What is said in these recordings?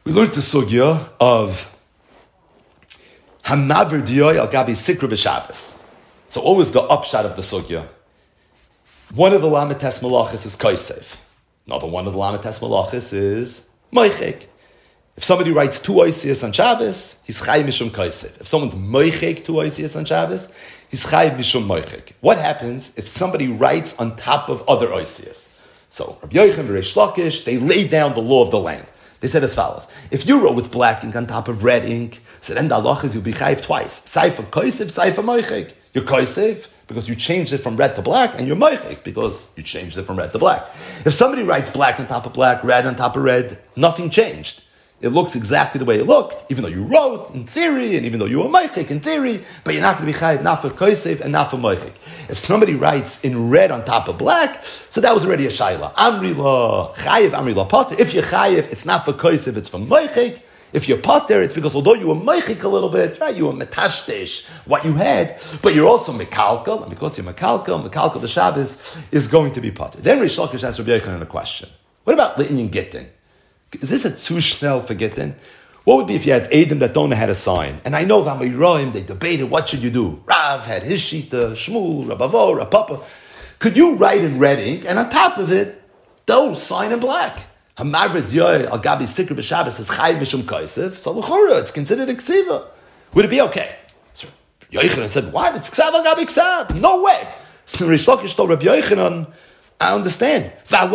We learned the sugya of Hamaver Diyoy al Gabi Sikra b'Shabbos. So what was the upshot of the sugya? One of the Lamites Malachis is Kaisev. Another one of the Lamites Malachis is Moichek. If somebody writes 2 oisias on Shabbos, he's Chai Mishum Kaisev. If someone's Moichek 2 oisias on Shabbos, he's Chai Mishum Moichek. What happens if somebody writes on top of other oisias? So Rabbi Yochanan, Reish Lakish, they laid down the law of the land. They said as follows: if you wrote with black ink on top of red ink, so then the halach is you'll be chayiv twice. Saifa koisev, saifa moichek. You're koisev because you changed it from red to black, and you're moichek because you changed it from red to black. If somebody writes black on top of black, red on top of red, nothing changed. It looks exactly the way it looked, even though you wrote in theory, and even though you were moichek in theory, but you're not going to be chayiv not for koisev and not for moichek. If somebody writes in red on top of black, so that was already a shayla. Amri la chayiv, amri la poter. If you're chayiv, it's not for koisev, it's for moichek. If you're poter, it's because although you were moichek a little bit, right, you were metashtish what you had, but you're also mekalkel, and because you're mekalkel the Shabbos is going to be poter. Then Reish Lakish asked Rabbi Yochanan a question. What about L'inyan Gittin? Is this a too schnell for Gittin? What would be if you had Edom that don't know how to sign? And I know that Amoraim, they debated, what should you do? Rav had his shita, Shmuel, Rabavo, Rapapa. Could you write in red ink, and on top of it, they'll sign in black? Hamavrid Yoy al Gabi Sikra b'Shabbos is Chai Mishum Kaisev, so l'chura, it's considered a ksiva. Would it be okay? So Yochanan said, what? It's ksav al Gabi ksav. No way. So Reish Lakish told Rabbi Yochanan, I understand.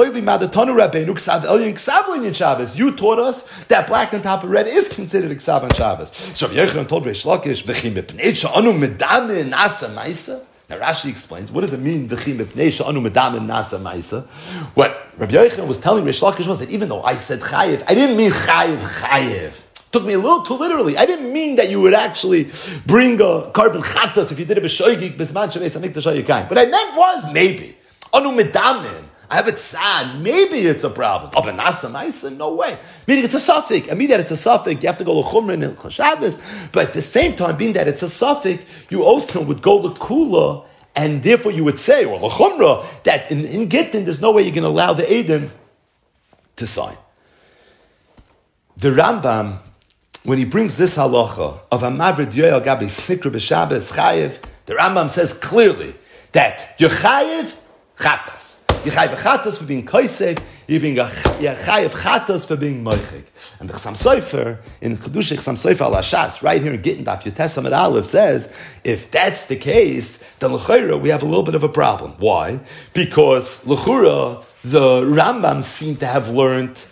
You taught us that black on top of red is considered a ksav on Shabbos. So Rabbi Yochanan told Reish Lakish, now Rashi explains, what does it mean? What Rabbi Yochanan was telling Reish Lakish was that even though I said chayiv, I didn't mean chayiv. Took me a little too literally. I didn't mean that you would actually bring a carbon chatos if you did it b'shoigig b'zman shaveis hamikdash hayikayim. What I meant was maybe anu medamin. I have it sad. Maybe it's a problem. Oh, but nasa ma'isa? No way. Meaning it's a suffix. I mean that it's a suffix. You have to go to chumrin and Shabbos. But at the same time, being that it's a suffix, you also would go to kula, and therefore you would say, or l'chumra, that in Gittin, there's no way you're going to allow the Edom to sign. The Rambam, when he brings this halacha of Hamavrid Yoel Gabi Sikra b'Shabbos Chayev, the Rambam says clearly that you're Chayev Chatas. You're Chayev Chatas for being Koisev, you're Chayev Chatas for being Moichik. And the Chassam Sofer, in Chedush Chassam Sofer al Hashas, right here in Gittin Daf Yotes Amud Aleph says, if that's the case, then l'chayra we have a little bit of a problem. Why? Because l'chura, the Rambam seem to have learned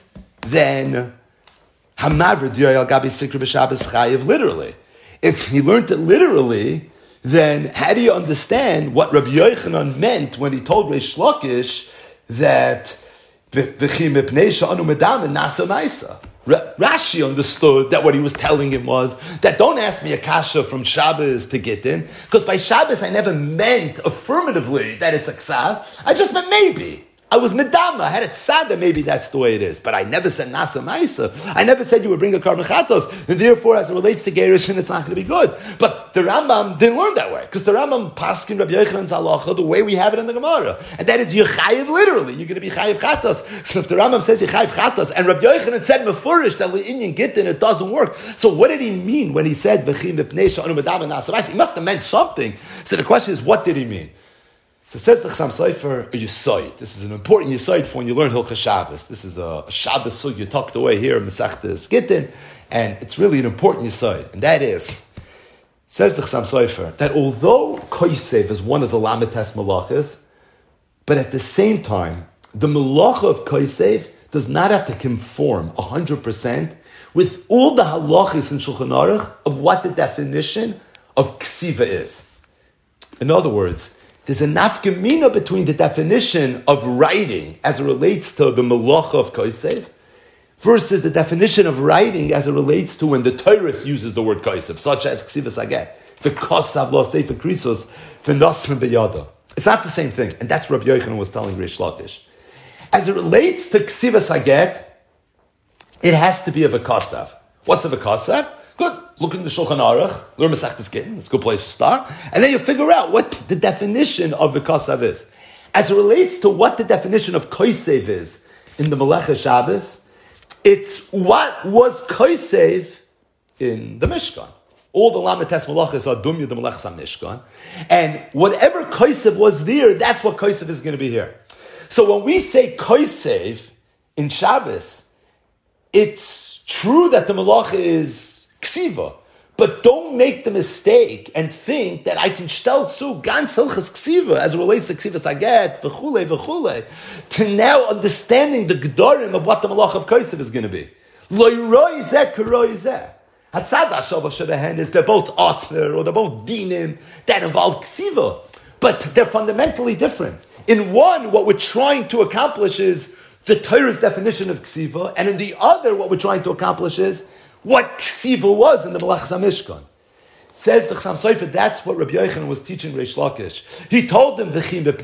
then Hamavrid Yoel Gabi Sikra b'Shabbos Chayev literally. If he learned it literally, then how do you understand what Rabbi Yochanan meant when he told Reish Lakish that V'chi mipnei she'anu medamin nasa ma'isa? Rashi understood that what he was telling him was that don't ask me a kasha from Shabbos to Gittin, because by Shabbos I never meant affirmatively that it's a ksav. I just meant maybe. I was medama. I had it sad that maybe that's the way it is. But I never said nasa ma'isa. I never said you would bring a carbon chatos. And therefore, as it relates to Gerushin, it's not going to be good. But the Rambam didn't learn that way. Because the Rambam paskin Rabbi Yochanan's halacha the way we have it in the Gemara. And that is, you're chayiv literally. You're going to be chayiv chatos. So if the Rambam says you're chayiv chatos, and Rabbi Yochanan said mefurish that L'inyan Gittin, it doesn't work. So what did he mean when he said v'chi mipnei she'anu medama nasa ma'isa? He must have meant something. So the question is, what did he mean? So it says the Chassam Sofer, a Yisoid. This is an important Yisoid for when you learn Hilchas Shabbos. This is a Shabbos sugya tucked away here in Masechtas Gittin, and it's really an important Yisoid. And that is, says the Chassam Sofer, that although Koisev is one of the Lamites Malachas, but at the same time, the Malacha of Koisev does not have to conform 100% with all the halachis in Shulchan Aruch of what the definition of Ksiva is. In other words, there's a nafkamina between the definition of writing as it relates to the malacha of Koisev versus the definition of writing as it relates to when the Torah uses the word Koisev, such as Ksivas Ageh, the Kosav Lo Sefer Krisos, the Nosrim B'Yada. It's not the same thing, and that's what Rabbi Yochanan was telling Reish Lakish. As it relates to Ksivas Ageh, it has to be of a Kosav. What's of a Kosav? Good. Look in the Shulchan Aruch, learn Masechtas Gittin. It's a good place to start. And then you figure out what the definition of the Kosav is. As it relates to what the definition of Koisev is in the Melech Shabbos, It's what was Kosev in the Mishkan. All the Lametes Malachas are Dumya the Malachas Mishkan. And whatever Kosev was there, that's what Kosev is going to be here. So when we say Kosev in Shabbos, it's true that the Malacha is Ksiva. But don't make the mistake and think that I can shtel zu ganz hilchas ksiva as it relates to ksiva saget v'chule to now understanding the gedarim of what the malach of Kosev is going to be. Lo yiroi zeh k'roi zeh. Hatzad hashava shebehen is they're both asner or they're both dinim that involve ksiva, but they're fundamentally different. In one, what we're trying to accomplish is the Torah's definition of ksiva, and in the other, what we're trying to accomplish is what ksiva was in the Malachas HaMishkan. Says the Chassam Sofer, that's what Rabbi Yochanan was teaching Reish Lakish. He told them,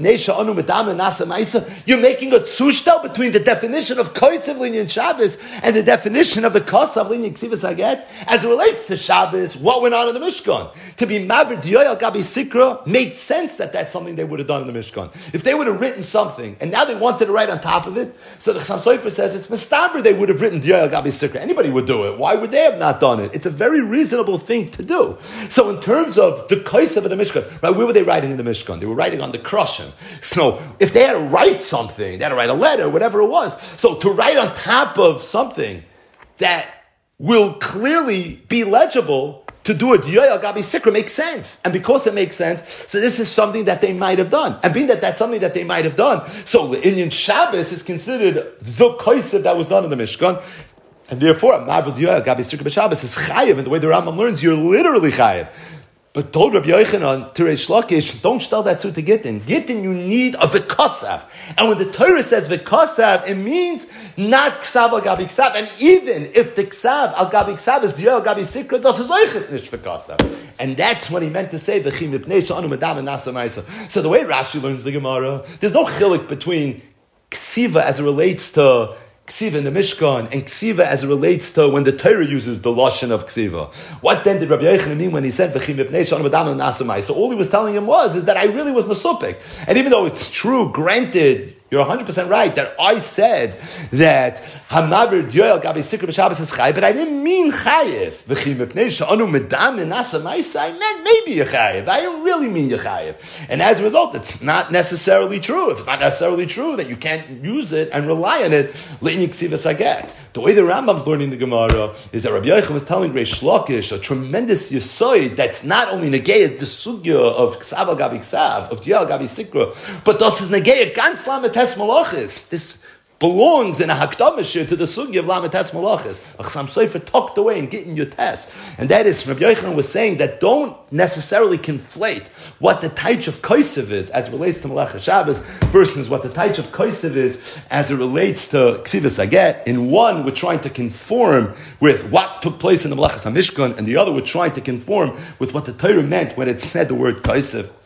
you're making a tzushtel between the definition of Kosev Linyan Shabbos and the definition of the Kosav Linyan Ksivas Haget. As it relates to Shabbos, what went on in the Mishkan? To be Maver Diyoy Gabi Sikra made sense that that's something they would have done in the Mishkan. If they would have written something, and now they wanted to write on top of it, so the Chassam Sofer says, it's Mistaber they would have written Diyoy Gabi Sikra. Anybody would do it. Why would they have not done it? It's a very reasonable thing to do. So in terms of the Kosev of the Mishkan, right, where were they writing in the Mishkan? They were writing on the Kroshim. So if they had to write something, they had to write a letter, whatever it was. So to write on top of something that will clearly be legible, to do a Diyoy al Gabi Sikra makes sense. And because it makes sense, so this is something that they might have done. And being that that's something that they might have done, so the Inyan Shabbos is considered the Kosev that was done in the Mishkan. And therefore, Ma'av Diyoy Gabi Sikra B'Shabbos is chayiv, and the way the Rambam learns, you're literally chayiv. But told Rabbi Yochanan to Reish Lakish, don't tell that to Gittin. Gittin, you need a v'kosav. And when the Torah says v'kosav, it means not ksav al gabi ksav. And even if the ksav al gabi ksav is Diyoy al gabi Sikra, das is oichet nish v'kosav. And that's what he meant to say, v'chim mipnei sh'anu medam and nasa ma'isa. So the way Rashi learns the Gemara, there's no chilik between ksiva as it relates to Ksiva in the Mishkan, and Ksiva as it relates to when the Torah uses the Lashon of Ksiva. What then did Rabbi Yochanan mean when he said, V'chim mipnei sh'anu medam and nasa ma'isa? So all he was telling him is that I really was Mesupik. And even though it's true, granted, you're 100% right that I said that Hamaver Diyoy Gabi Sikra B'Shabbos is chayiv, but I didn't mean chayiv. V'chim mipnei sh'anu medam and nasa ma'isa. I meant maybe you're chayiv. I didn't really mean you're chayiv. And as a result, it's not necessarily true. If it's not necessarily true, that you can't use it and rely on it, l'inyan ksivas haget. The way the Rambam's learning the Gemara is that Rabbi Yochanan was telling Reish Lakish a tremendous yisoid that's not only negayed the sugya of ksav al gabi ksav, of Diyoy al gabi Sikra, but das is negayed ganz lametes malachis. This belongs in a hakdamah to the sugya of lametes malachis. Chassam Sofer tucked away and getting your test. And that is, Rabbi Yochanan was saying that don't necessarily conflate what the taich of Kosev is as it relates to Malach Shabbos versus what the taich of Kosev is as it relates to Ksivas Haget. In one, we're trying to conform with what took place in the Malachas HaMishkan, and the other, we're trying to conform with what the Torah meant when it said the word Kosev.